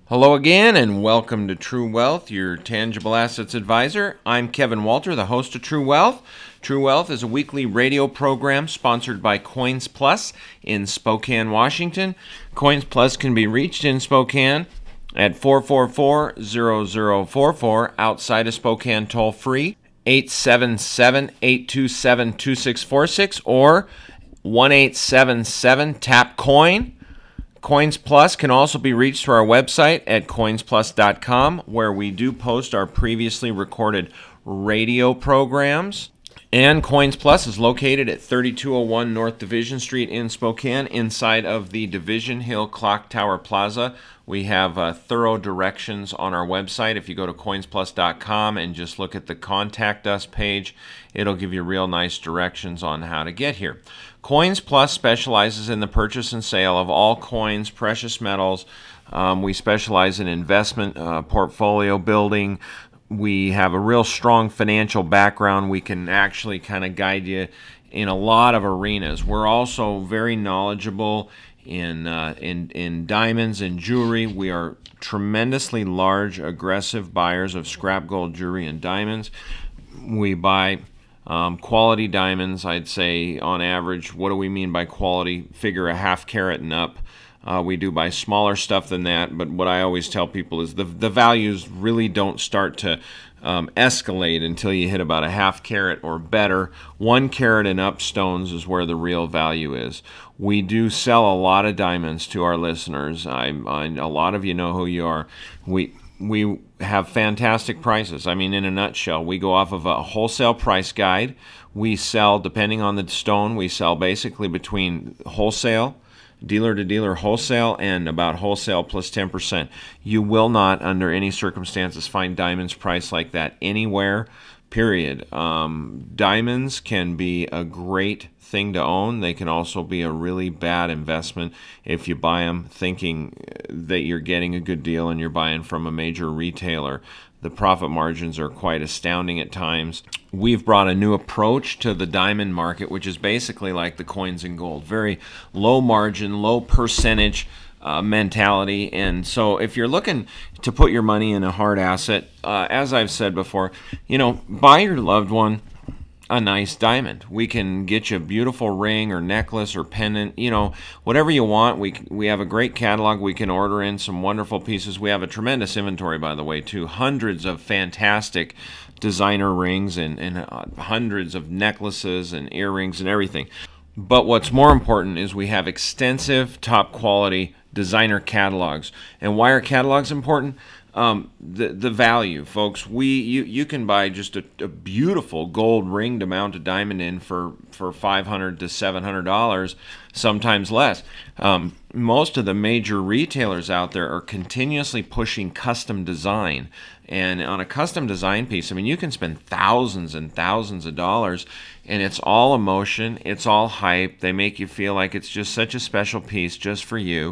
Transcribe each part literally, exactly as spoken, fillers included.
Hello again, and welcome to True Wealth, your tangible assets advisor. I'm Kevin Walter, the host of True Wealth. True Wealth is a weekly radio program sponsored by Coins Plus in Spokane, Washington. Coins Plus can be reached in Spokane at four four four, zero zero four four, outside of Spokane toll free, eight seven seven, eight two seven, two six four six, or one eight seven seven, tap coin. Coins Plus can also be reached through our website at coins plus dot com, where we do post our previously recorded radio programs. And Coins Plus is located at thirty-two oh one North Division Street in Spokane, inside of the Division Hill Clock Tower Plaza. We have uh, thorough directions on our website. If you go to coins plus dot com and just look at the Contact Us page, it'll give you real nice directions on how to get here. Coins Plus specializes in the purchase and sale of all coins, precious metals. Um, we specialize in investment, uh, portfolio building. We have a real strong financial background. We can actually kind of guide you in a lot of arenas. We're also very knowledgeable in uh, in in diamonds and jewelry. We are tremendously large, aggressive buyers of scrap gold jewelry and diamonds. We buy Um, quality diamonds. I'd say on average, what do we mean by quality? Figure a half carat and up. Uh, we do buy smaller stuff than that, but what I always tell people is the the values really don't start to um, escalate until you hit about a half carat or better. One carat and up stones is where the real value is. We do sell a lot of diamonds to our listeners. I, I a lot of you know who you are. We We have fantastic prices. I mean, in a nutshell, we go off of a wholesale price guide. We sell, depending on the stone, we sell basically between wholesale, dealer-to-dealer wholesale, and about wholesale plus ten percent. You will not, under any circumstances, find diamonds priced like that anywhere, period. Um, diamonds can be a great thing to own. They can also be a really bad investment if you buy them thinking that you're getting a good deal and you're buying from a major retailer. The profit margins are quite astounding at times. We've brought a new approach to the diamond market, which is basically like the coins and gold. Very low margin, low percentage uh, mentality. And so if you're looking to put your money in a hard asset, uh, as I've said before, you know, buy your loved one a nice diamond. We can get you a beautiful ring or necklace or pendant, you know, whatever you want. We we have a great catalog. We can order in some wonderful pieces. We have a tremendous inventory, by the way, too. Hundreds of fantastic designer rings and, and uh, hundreds of necklaces and earrings and everything. But what's more important is we have extensive, top quality designer catalogs. And why are catalogs important? Um, the the value, folks. We you, you can buy just a, a beautiful gold ring to mount a diamond in for for five hundred to seven hundred dollars, sometimes less. Um, most of the major retailers out there are continuously pushing custom design, and on a custom design piece, I mean, you can spend thousands and thousands of dollars, and it's all emotion, it's all hype. They make you feel like it's just such a special piece just for you.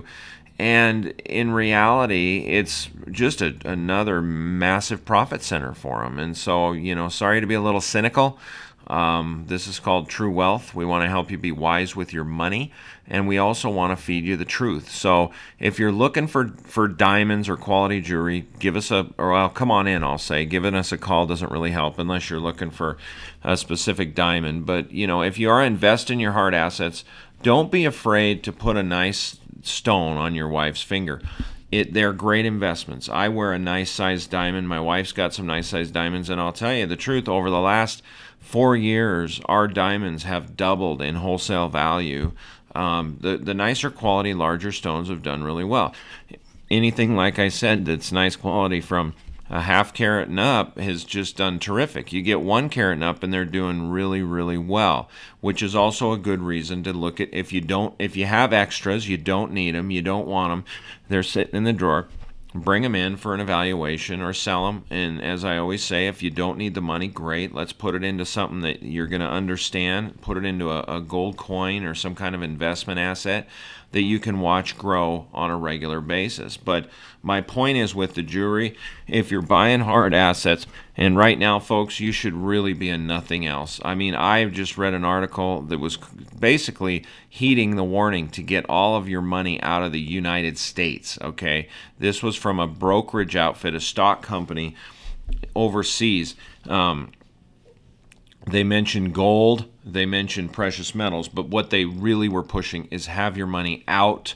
And in reality, it's just a, another massive profit center for them. And so, you know, sorry to be a little cynical. Um, this is called True Wealth. We want to help you be wise with your money, and we also want to feed you the truth. So if you're looking for, for diamonds or quality jewelry, give us a, or well, come on in, I'll say. Giving us a call doesn't really help unless you're looking for a specific diamond. But, you know, if you are investing your hard assets, don't be afraid to put a nice stone on your wife's finger. It they're great investments. I wear a nice sized diamond. My wife's got some nice sized diamonds, and I'll tell you the truth, over the last four years our diamonds have doubled in wholesale value. Um, the the nicer quality, larger stones have done really well. Anything, like I said, that's nice quality from a half carat and up has just done terrific. You get one carat and up, and they're doing really, really well, which is also a good reason to look at. If you don't, if you have extras, you don't need them, you don't want them, they're sitting in the drawer. Bring them in for an evaluation or sell them. And as I always say, if you don't need the money, great. Let's put it into something that you're going to understand. Put it into a, a gold coin or some kind of investment asset. that you can watch grow on a regular basis. But my point is, with the jury, if you're buying hard assets, and right now, folks, you should really be in nothing else. I mean, I've just read an article that was basically heeding the warning to get all of your money out of the United States, okay? This was from a brokerage outfit, a stock company overseas. Um, they mentioned gold, they mentioned precious metals, but what they really were pushing is have your money out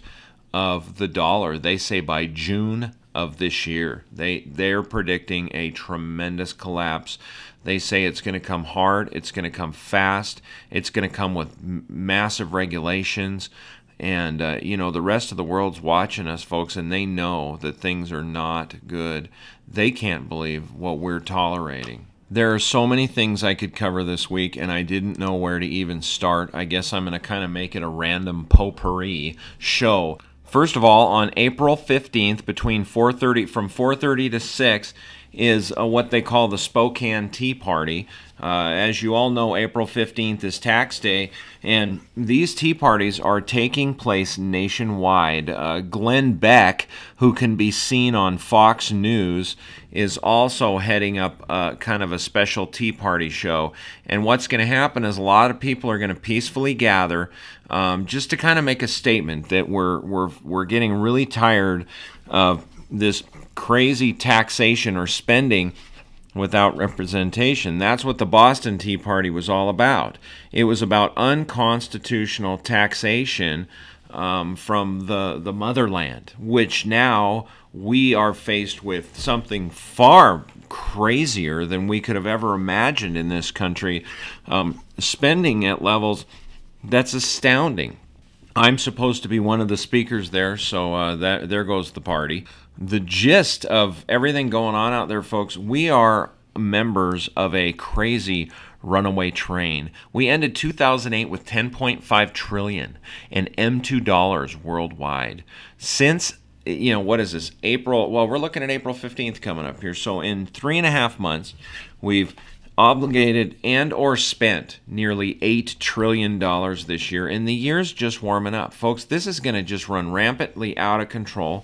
of the dollar. They say by June of this year, they they're predicting a tremendous collapse. They say it's going to come hard, it's going to come fast, it's going to come with m- massive regulations. And, uh, you know, the rest of the world's watching us, folks, and they know that things are not good. They can't believe what we're tolerating. There are so many things I could cover this week, and I didn't know where to even start. I guess I'm going to kind of make it a random potpourri show. First of all, on April fifteenth, between four thirty from four thirty to six, is uh, what they call the Spokane Tea Party. Uh, as you all know, April fifteenth is tax day, and these tea parties are taking place nationwide. Uh, Glenn Beck, who can be seen on Fox News, is also heading up uh, kind of a special tea party show. And what's going to happen is a lot of people are going to peacefully gather um, just to kind of make a statement that we're we're we're getting really tired of this crazy taxation or spending without representation. That's what the Boston Tea Party was all about. It was about unconstitutional taxation um, from the, the motherland, which now we are faced with something far crazier than we could have ever imagined in this country, um, spending at levels that's astounding. I'm supposed to be one of the speakers there, so uh, that there goes the party. The gist of everything going on out there, folks, we are members of a crazy runaway train. We ended two thousand eight with ten point five trillion dollars and M two dollars worldwide. Since, you know, what is this, April, well, we're looking at April fifteenth coming up here. So in three and a half months, we've obligated and or spent nearly eight trillion dollars this year, and the year's just warming up. Folks, this is going to just run rampantly out of control.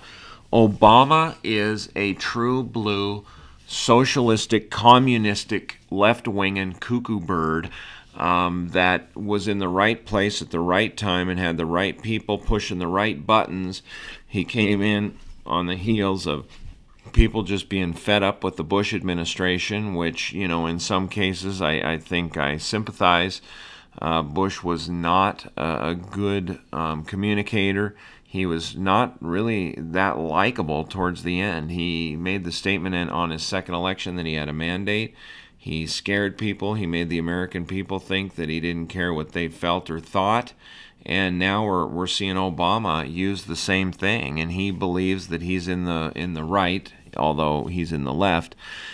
Obama is a true blue, socialistic, communistic, left-winging cuckoo bird um, that was in the right place at the right time and had the right people pushing the right buttons. He came in on the heels of people just being fed up with the Bush administration, which, you know, in some cases I, I think I sympathize. Uh, Bush was not a, a good um, communicator. He was not really that likable towards the end. He made the statement in, on his second election that he had a mandate. He scared people. He made the American people think that he didn't care what they felt or thought. And now we're we're seeing Obama use the same thing, and he believes that he's in the in the right, although he's in the left.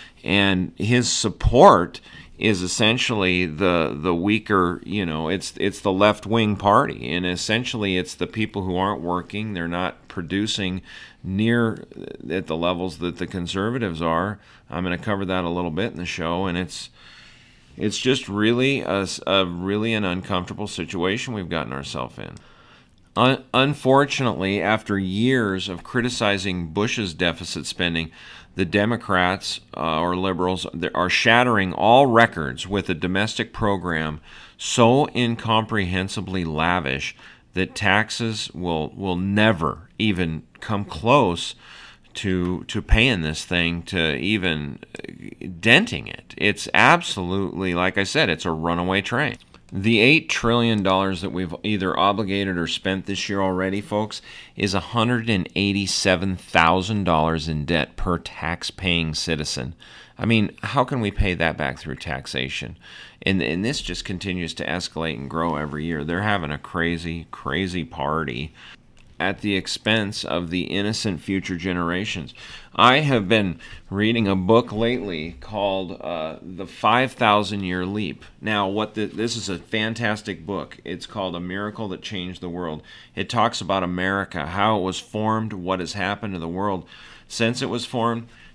And his support is essentially the the weaker, you know, it's it's the left-wing party, and essentially it's the people who aren't working. They're not producing near at the levels that the conservatives are. I'm going to cover that a little bit in the show, and it's it's just really a, a really an uncomfortable situation we've gotten ourselves in. Un- unfortunately, after years of criticizing Bush's deficit spending, the Democrats uh, or liberals are shattering all records with a domestic program so incomprehensibly lavish that taxes will will never even come close to to paying this thing, to even denting it. It's absolutely, like I said, it's a runaway train. The eight trillion dollars that we've either obligated or spent this year already, folks, is one hundred eighty-seven thousand dollars in debt per tax-paying citizen. I mean, how can we pay that back through taxation? And, and this just continues to escalate and grow every year. They're having a crazy, crazy party at the expense of the innocent future generations. I have been reading a book lately called uh, The five thousand Year Leap. Now, what the, this is a fantastic book. It's called A Miracle That Changed the World. It talks about America, how it was formed, what has happened to the world since it was formed,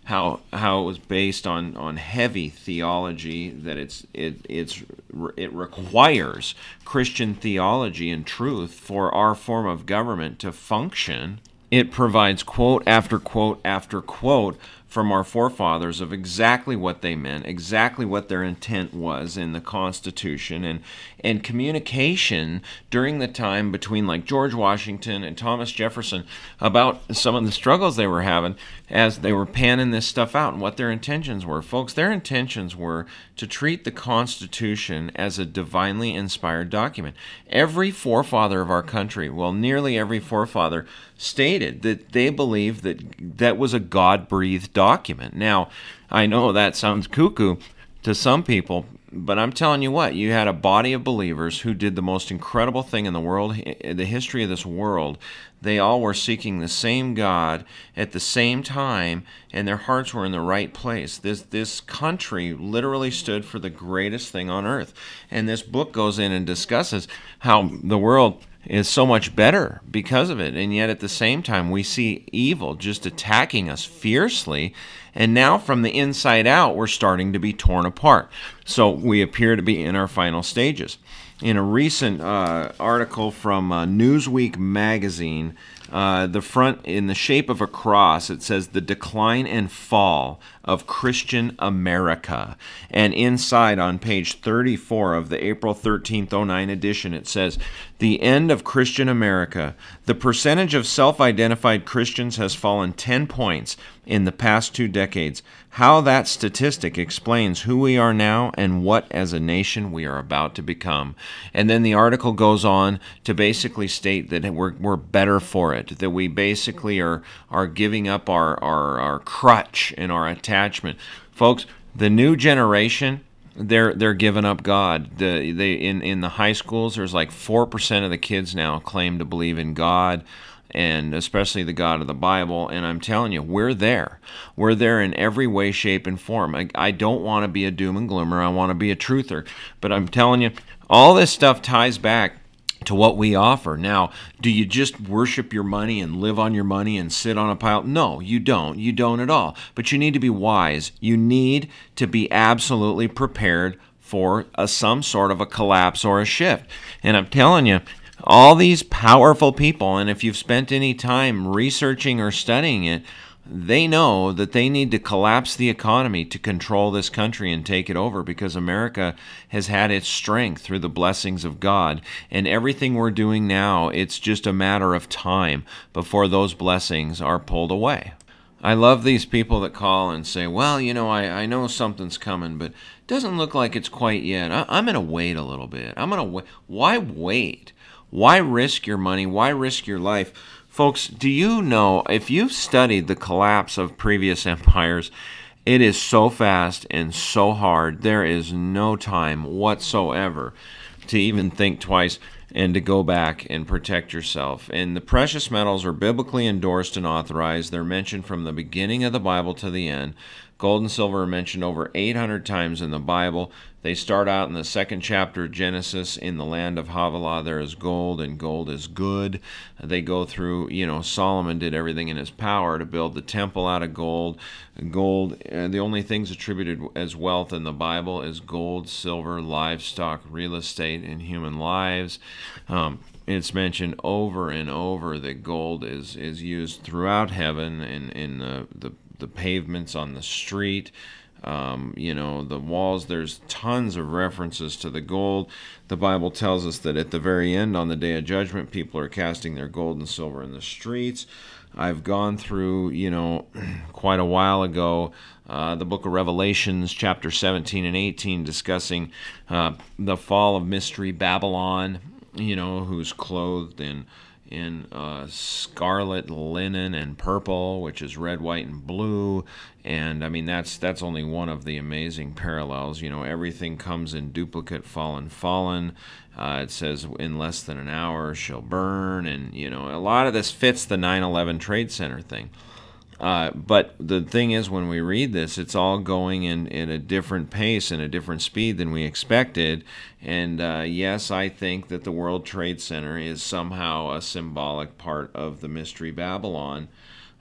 how how it was based on, on heavy theology, that it's it it's it requires Christian theology and truth for our form of government to function. It provides quote after quote after quote from our forefathers of exactly what they meant, exactly what their intent was in the Constitution, and and communication during the time between like George Washington and Thomas Jefferson about some of the struggles they were having as they were panning this stuff out and what their intentions were. Folks, their intentions were to treat the Constitution as a divinely inspired document. Every forefather of our country, well, nearly every forefather, stated that they believed that that was a God-breathed document. Now, I know that sounds cuckoo to some people, but I'm telling you what, you had a body of believers who did the most incredible thing in the world, in the history of this world. They all were seeking the same God at the same time, and their hearts were in the right place. This this country literally stood for the greatest thing on earth. And this book goes in and discusses how the world is so much better because of it, and yet at the same time we see evil just attacking us fiercely, and now from the inside out we're starting to be torn apart. So we appear to be in our final stages. In a recent uh, article from uh, Newsweek magazine, uh, the front, in the shape of a cross, it says "The Decline and Fall of Christian America." And inside, on page thirty-four of the April thirteenth, oh nine edition, it says, "The end of Christian America. The percentage of self-identified Christians has fallen ten points in the past two decades. How that statistic explains who we are now and what as a nation we are about to become." And then the article goes on to basically state that we're we're better for it, that we basically are are giving up our, our, our crutch and our attachment. Folks, the new generation, they're they're giving up God. The they in, in the high schools, there's like four percent of the kids now claim to believe in God, and especially the God of the Bible. And I'm telling you, we're there. We're there in every way, shape, and form. I, I don't want to be a doom and gloomer. I want to be a truther. But I'm telling you, all this stuff ties back to what we offer. Now, do you just worship your money and live on your money and sit on a pile? No, you don't. You don't at all. But you need to be wise. You need to be absolutely prepared for a, some sort of a collapse or a shift. And I'm telling you, all these powerful people, and if you've spent any time researching or studying it, they know that they need to collapse the economy to control this country and take it over, because America has had its strength through the blessings of God. And everything we're doing now, it's just a matter of time before those blessings are pulled away. I love these people that call and say, well, you know, I, I know something's coming, but it doesn't look like it's quite yet. I, I'm going to wait a little bit. I'm going to wait. Why wait? Why risk your money? Why risk your life? Folks, do you know, if you've studied the collapse of previous empires, it is so fast and so hard. There is no time whatsoever to even think twice and to go back and protect yourself. And the precious metals are biblically endorsed and authorized. They're mentioned from the beginning of the Bible to the end. Gold and silver are mentioned over eight hundred times in the Bible. They start out in the second chapter of Genesis. In the land of Havilah there is gold, and gold is good. They go through, you know, Solomon did everything in his power to build the temple out of gold. Gold, uh, the only things attributed as wealth in the Bible is gold, silver, livestock, real estate, and human lives. Um, It's mentioned over and over that gold is, is used throughout heaven in, in the, the, the pavements on the street. Um, you know, the walls, there's tons of references to the gold. The Bible tells us that at the very end, on the day of judgment, people are casting their gold and silver in the streets. I've gone through, you know, quite a while ago, uh, the book of Revelations, chapter seventeen and eighteen, discussing uh, the fall of Mystery Babylon, you know, who's clothed in in uh, scarlet, linen, and purple, which is red, white, and blue. And I mean, that's that's only one of the amazing parallels. You know, everything comes in duplicate, fallen, fallen. Uh, it says, in less than an hour shall burn. And, you know, a lot of this fits the nine eleven Trade Center thing. Uh, but the thing is, when we read this, it's all going in, in a different pace and a different speed than we expected. And uh, yes, I think that the World Trade Center is somehow a symbolic part of the Mystery Babylon.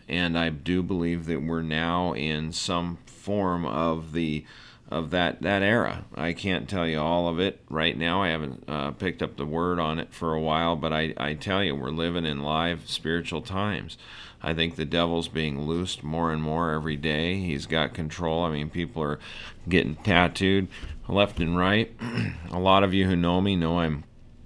and I do believe that we're now in some form of the of that that era. I can't tell you all of it right now. I haven't uh, picked up the word on it for a while, but I, I tell you, we're living in live spiritual times. I think the devil's being loosed more and more every day. He's got control. I mean, people are getting tattooed left and right. A lot of you who know me know I'm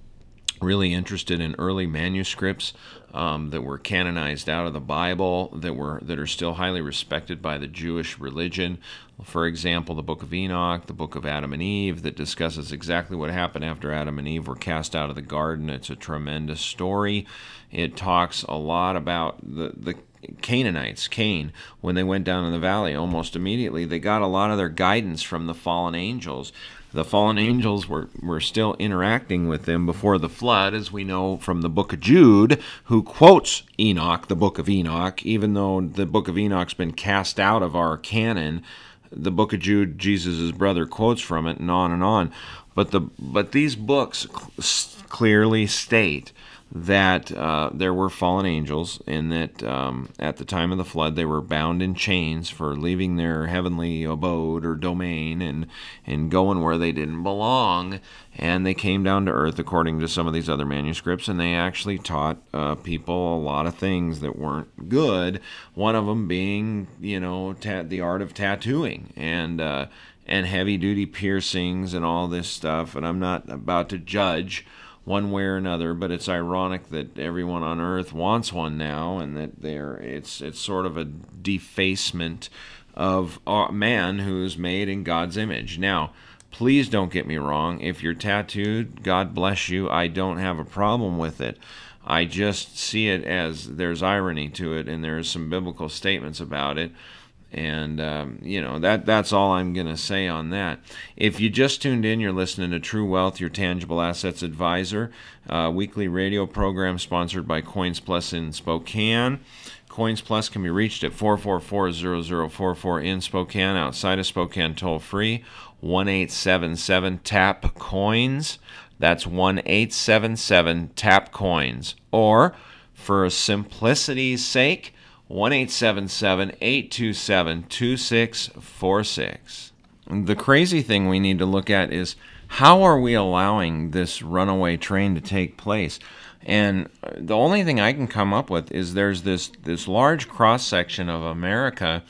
really interested in early manuscripts um, that were canonized out of the Bible, that were that are still highly respected by the Jewish religion. For example, the Book of Enoch, the Book of Adam and Eve, that discusses exactly what happened after Adam and Eve were cast out of the garden. It's a tremendous story. It talks a lot about the the Canaanites, Cain, when they went down in the valley, almost immediately they got a lot of their guidance from the fallen angels. The fallen angels were, were still interacting with them before the flood, as we know from the book of Jude, who quotes Enoch, the book of Enoch, even though the book of Enoch's been cast out of our canon. The book of Jude, Jesus' brother, quotes from it, and on and on. But the but these books cl- clearly state that uh, there were fallen angels, and that um, at the time of the flood they were bound in chains for leaving their heavenly abode or domain and, and going where they didn't belong. And they came down to earth, according to some of these other manuscripts, and they actually taught uh, people a lot of things that weren't good, one of them being, you know, ta- the art of tattooing and uh, and heavy-duty piercings and all this stuff. And I'm not about to judge one way or another, but it's ironic that everyone on earth wants one now, and that they're it's it's sort of a defacement of man who's made in God's image. Now, please don't get me wrong. If you're tattooed, God bless you. I don't have a problem with it. I just see it as there's irony to it, and there's some biblical statements about it. And, um, you know, that that's all I'm going to say on that. If you just tuned in, you're listening to True Wealth, your tangible assets advisor, uh, weekly radio program sponsored by Coins Plus in Spokane. Coins Plus can be reached at four four four, zero zero four four in Spokane, outside of Spokane toll-free, one eight seven seven tap coins. That's one eight seven seven tap coins. Or, for simplicity's sake, one eight seven seven, eight two seven, two six four six. The crazy thing we need to look at is, how are we allowing this runaway train to take place? And the only thing I can come up with is there's this, this large cross-section of America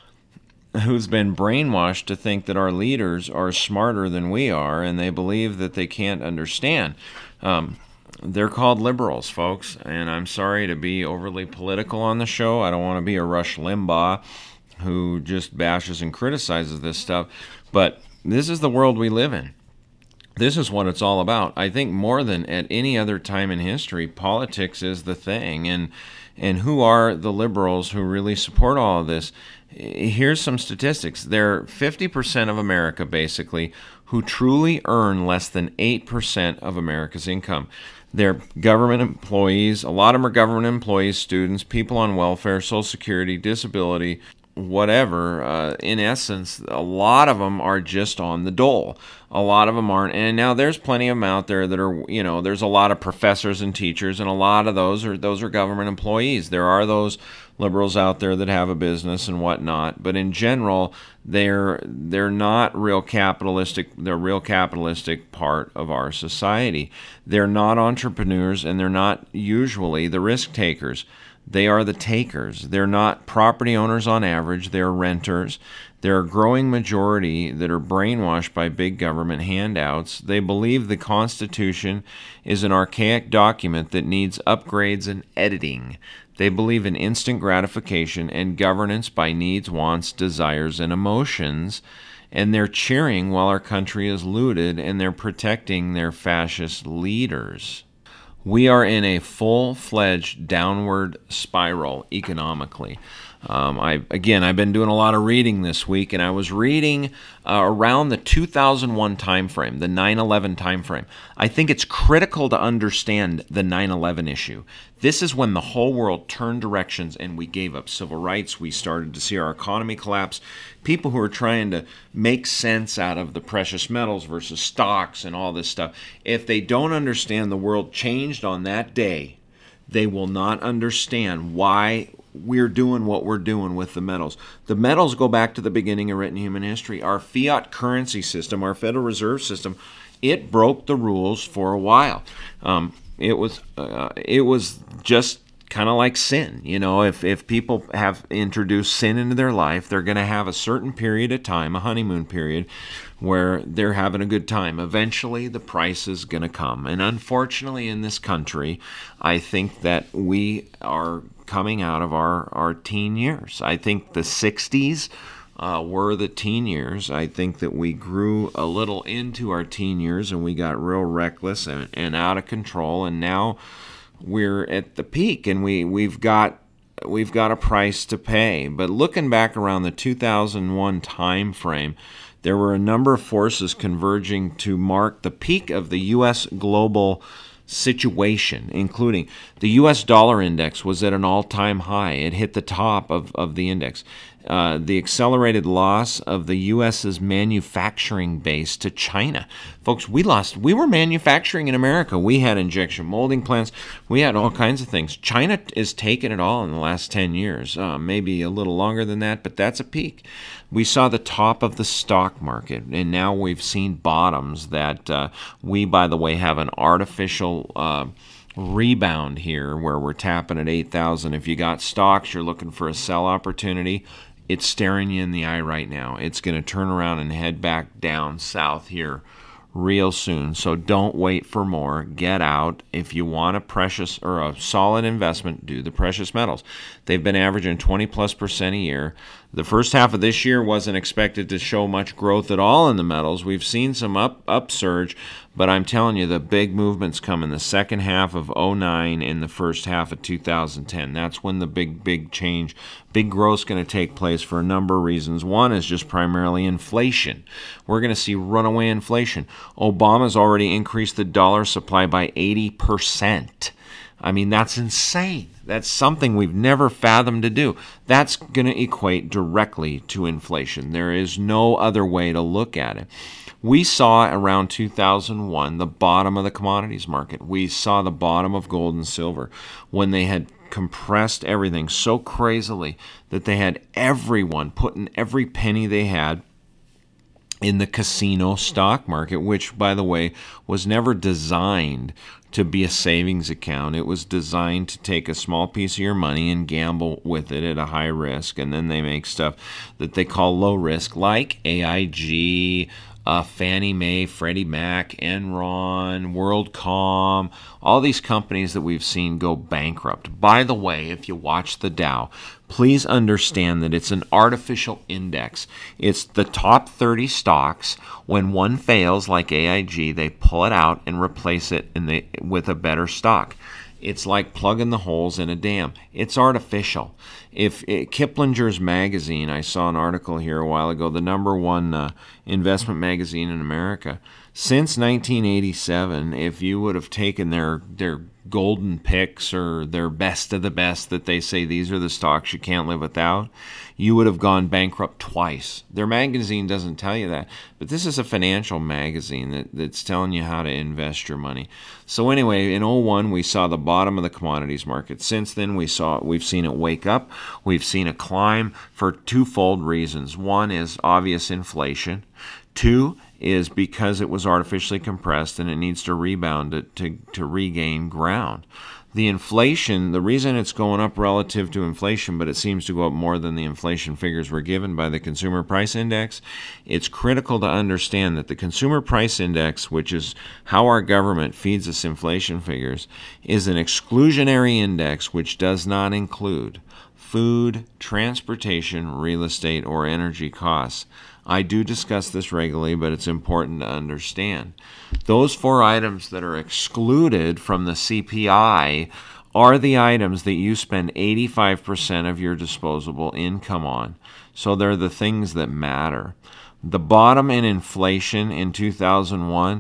who's been brainwashed to think that our leaders are smarter than we are, and they believe that they can't understand. Um, They're called liberals, folks, and I'm sorry to be overly political on the show. I don't want to be a Rush Limbaugh who just bashes and criticizes this stuff, but this is the world we live in. This is what it's all about. I think more than at any other time in history, politics is the thing, and and who are the liberals who really support all of this? Here's some statistics. There are fifty percent of America, basically, who truly earn less than eight percent of America's income. They're government employees. A lot of them are government employees, students, people on welfare, Social Security, disability, whatever. Uh, in essence, a lot of them are just on the dole. A lot of them aren't. And now there's plenty of them out there that are, you know, there's a lot of professors and teachers, and a lot of those are those are government employees. There are those liberals out there that have a business and whatnot, but in general, they're they're not real capitalistic. They're a real capitalistic part of our society. They're not entrepreneurs, and they're not usually the risk takers. They are the takers. They're not property owners on average. They're renters. There are a growing majority that are brainwashed by big government handouts. They believe the Constitution is an archaic document that needs upgrades and editing. They believe in instant gratification and governance by needs, wants, desires, and emotions. And they're cheering while our country is looted, and they're protecting their fascist leaders. We are in a full-fledged downward spiral economically. Um, I again, I've been doing a lot of reading this week, and I was reading uh, around the two thousand one timeframe, the nine eleven timeframe. I think it's critical to understand the nine eleven issue. This is when the whole world turned directions, and we gave up civil rights. We started to see our economy collapse. People who are trying to make sense out of the precious metals versus stocks and all this stuff, if they don't understand the world changed on that day, They will not understand why we're doing what we're doing with the metals. The metals go back to the beginning of written human history. Our fiat currency system, our Federal Reserve System, it broke the rules for a while. Um, it was uh, it was just kind of like sin. You know, if, if people have introduced sin into their life, they're going to have a certain period of time, a honeymoon period, where they're having a good time. Eventually, the price is going to come. And unfortunately, in this country, I think that we are coming out of our, our teen years. I think the sixties uh, were the teen years. I think that we grew a little into our teen years and we got real reckless and, and out of control. And now we're at the peak, and we, we've got we've got a price to pay. But looking back around the two thousand one time frame, there were a number of forces converging to mark the peak of the U S global situation, including the U S dollar index was at an all-time high. It hit the top of, of the index. Uh, the accelerated loss of the U S's manufacturing base to China. Folks, we lost, we were manufacturing in America. We had injection molding plants. We had all kinds of things. China is taking it all in the last ten years, uh, maybe a little longer than that, but that's a peak. We saw the top of the stock market, and now we've seen bottoms that uh, we, by the way, have an artificial uh, rebound here where we're tapping at eight thousand. If you got stocks, you're looking for a sell opportunity, it's staring you in the eye right now. It's going to turn around and head back down south here real soon. So don't wait for more. Get out. If you want a precious or a solid investment, do the precious metals. They've been averaging twenty plus percent a year. The first half of this year wasn't expected to show much growth at all in the metals. We've seen some up upsurge, but I'm telling you, the big movements come in the second half of oh nine and the first half of two thousand ten. That's when the big, big change, big growth is going to take place for a number of reasons. One is just primarily inflation. We're going to see runaway inflation. Obama's already increased the dollar supply by eighty percent. I mean, that's insane. That's something we've never fathomed to do. That's going to equate directly to inflation. There is no other way to look at it. We saw around two thousand one the bottom of the commodities market. We saw the bottom of gold and silver when they had compressed everything so crazily that they had everyone putting every penny they had in the casino stock market, which, by the way, was never designed to be a savings account. It was designed to take a small piece of your money and gamble with it at a high risk, and then they make stuff that they call low risk, like A I G, uh, Fannie Mae, Freddie Mac, Enron, WorldCom, all these companies that we've seen go bankrupt. By the way, if you watch the Dow, please understand that it's an artificial index. It's the top thirty stocks. When one fails, like A I G, they pull it out and replace it in the, with a better stock. It's like plugging the holes in a dam. It's artificial. If it, Kiplinger's magazine, I saw an article here a while ago, the number one uh, investment magazine in America, since nineteen eighty-seven, if you would have taken their their golden picks or their best of the best that they say these are the stocks you can't live without, you would have gone bankrupt twice. Their magazine doesn't tell you that, but this is a financial magazine that, that's telling you how to invest your money. So anyway, in oh one, we saw the bottom of the commodities market. Since then, we saw we've seen it wake up. We've seen a climb for twofold reasons. One is obvious inflation. Two is because it was artificially compressed and it needs to rebound to, to, to regain ground. The inflation, the reason it's going up relative to inflation, but it seems to go up more than the inflation figures were given by the Consumer Price Index, it's critical to understand that the Consumer Price Index, which is how our government feeds us inflation figures, is an exclusionary index which does not include food, transportation, real estate, or energy costs. I do discuss this regularly, but it's important to understand. Those four items that are excluded from the C P I are the items that you spend eighty-five percent of your disposable income on. So they're the things that matter. The bottom in inflation in two thousand one,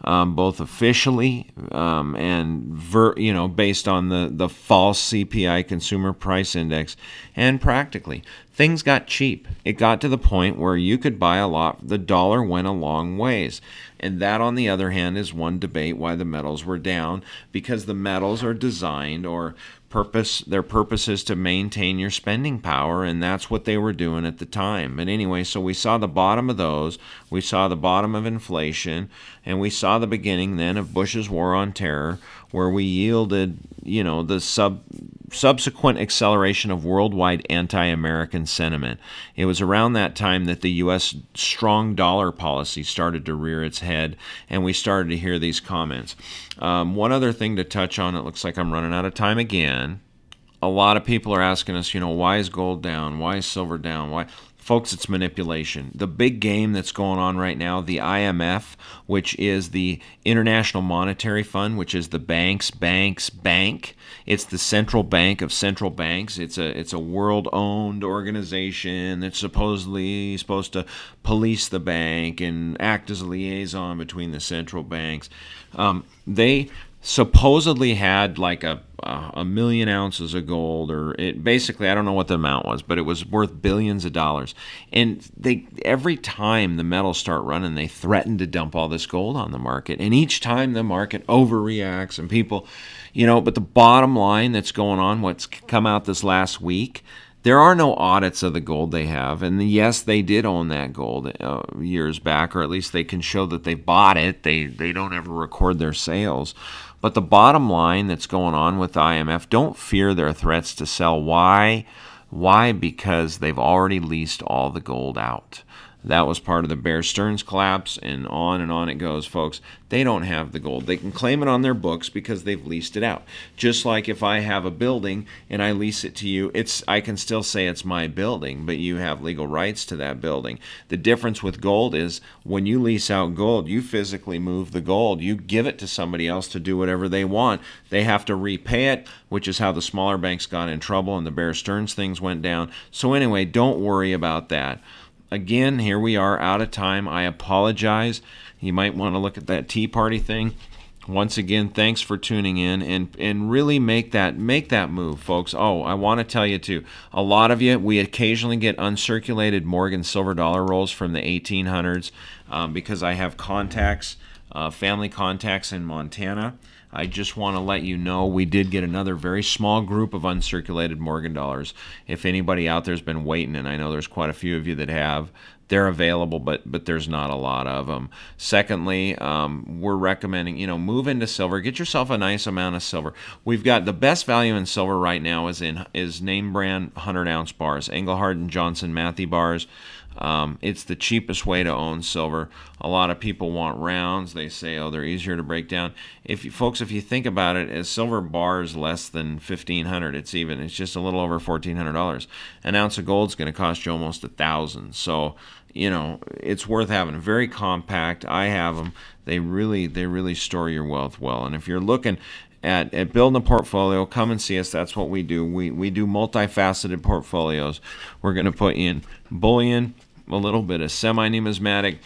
um, both officially um, and ver, you know based on the, the false C P I Consumer Price Index, and practically. Things got cheap. It got to the point where you could buy a lot. The dollar went a long ways. And that, on the other hand, is one debate why the metals were down, because the metals are designed or purpose their purpose is to maintain your spending power, and that's what they were doing at the time. But anyway, so we saw the bottom of those, we saw the bottom of inflation, and we saw the beginning then of Bush's war on terror, where we yielded, you know, the sub subsequent acceleration of worldwide anti-American sentiment. It was around that time that the U S strong dollar policy started to rear its head, and we started to hear these comments. Um, one other thing to touch on, it looks like I'm running out of time again. A lot of people are asking us, you know, why is gold down? Why is silver down? Why? Folks, it's manipulation. The big game that's going on right now, the I M F, which is the International Monetary Fund, which is the bank's bank's bank. It's the central bank of central banks. It's a it's a world-owned organization that's supposedly supposed to police the bank and act as a liaison between the central banks. Um, they supposedly had like a a million ounces of gold, or it basically, I don't know what the amount was, but it was worth billions of dollars. And they every time the metals start running, they threaten to dump all this gold on the market. And each time the market overreacts and people, you know, but the bottom line that's going on, what's come out this last week, there are no audits of the gold they have. And yes, they did own that gold uh, years back, or at least they can show that they bought it. They they don't ever record their sales. But the bottom line that's going on with the I M F, don't fear their threats to sell. Why? Why? Because they've already leased all the gold out. That was part of the Bear Stearns collapse, and on and on it goes, folks. They don't have the gold. They can claim it on their books because they've leased it out. Just like if I have a building and I lease it to you, it's I can still say it's my building, but you have legal rights to that building. The difference with gold is when you lease out gold, you physically move the gold. You give it to somebody else to do whatever they want. They have to repay it, which is how the smaller banks got in trouble and the Bear Stearns things went down. So anyway, don't worry about that. Again, here we are out of time. I apologize. You might want to look at that Tea Party thing. Once again, thanks for tuning in, and and really make that make that move, folks. Oh, I want to tell you too, a lot of you, we occasionally get uncirculated Morgan silver dollar rolls from the eighteen hundreds um, because I have contacts, uh, family contacts in Montana. I just want to let you know we did get another very small group of uncirculated Morgan dollars. If anybody out there's been waiting, and I know there's quite a few of you that have, they're available, but but there's not a lot of them. Secondly, um, we're recommending, you know, move into silver. Get yourself a nice amount of silver. We've got the best value in silver right now is in is name brand one hundred ounce bars, Engelhard and Johnson Matthey bars. Um, it's the cheapest way to own silver. A lot of people want rounds. They say, oh, they're easier to break down. If you folks, if you think about it, a silver bar is less than fifteen hundred dollars. It's even. It's just a little over fourteen hundred dollars. An ounce of gold is going to cost you almost a thousand dollars. So, you know, it's worth having. Very compact. I have them. They really, they really store your wealth well. And if you're looking At, at building a portfolio, come and see us. That's what we do. We we do multifaceted portfolios. We're going to put in bullion, a little bit of semi-numismatic,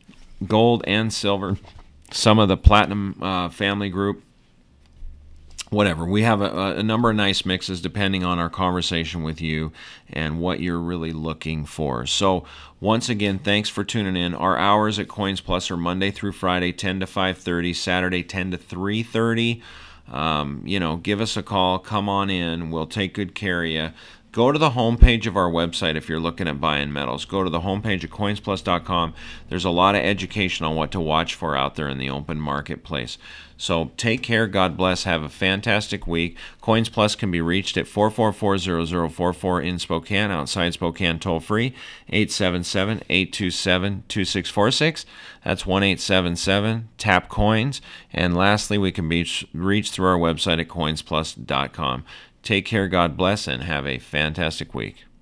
gold and silver, some of the platinum uh, family group, whatever. We have a, a number of nice mixes depending on our conversation with you and what you're really looking for. So once again, thanks for tuning in. Our hours at Coins Plus are Monday through Friday, ten to five thirty, Saturday, ten to three thirty. Um, you know, give us a call. Come on in. We'll take good care of you. Go to the homepage of our website if you're looking at buying metals. Go to the homepage of coins plus dot com. There's a lot of education on what to watch for out there in the open marketplace. So take care. God bless. Have a fantastic week. Coins Plus can be reached at four four four, zero zero four four in Spokane. Outside Spokane, toll free, eight seven seven, eight two seven, two six four six. That's one eight seven seven, tap coins. And lastly, we can be reached through our website at coins plus dot com. Take care, God bless, and have a fantastic week.